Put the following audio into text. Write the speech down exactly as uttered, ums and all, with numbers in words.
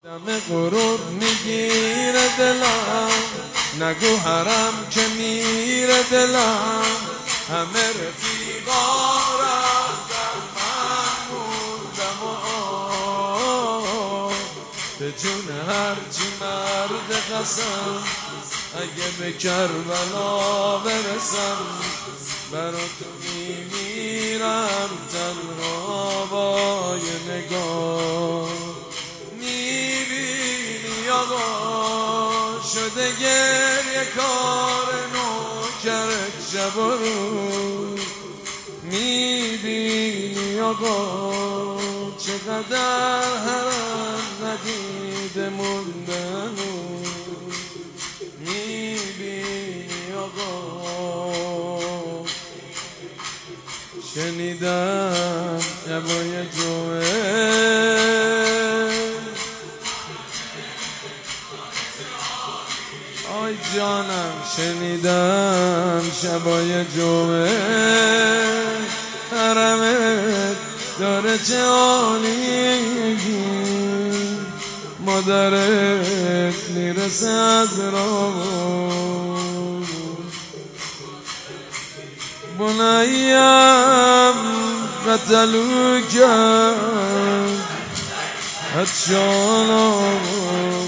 دم غرور میگیره دلم، نگو حرم که میره دلم. همه رفیقا رفتن من موندم و آه، به جون هرچی مرد قسم اگه به کربلا برسم برا تو میمیرم تنها با یه نگاه. میبینی آقا شده گریه کار نوکرت شب و روز. میبینی آقا چقدر حرم ندیده مونده هنوز. میبینی آقا شنیدم شبای جمعه آی جانم، شنیدم شبای جمعه حرمت داره چه عالیگی، مادرت میرسه از راه. بنایم قتلو کرد هتشانا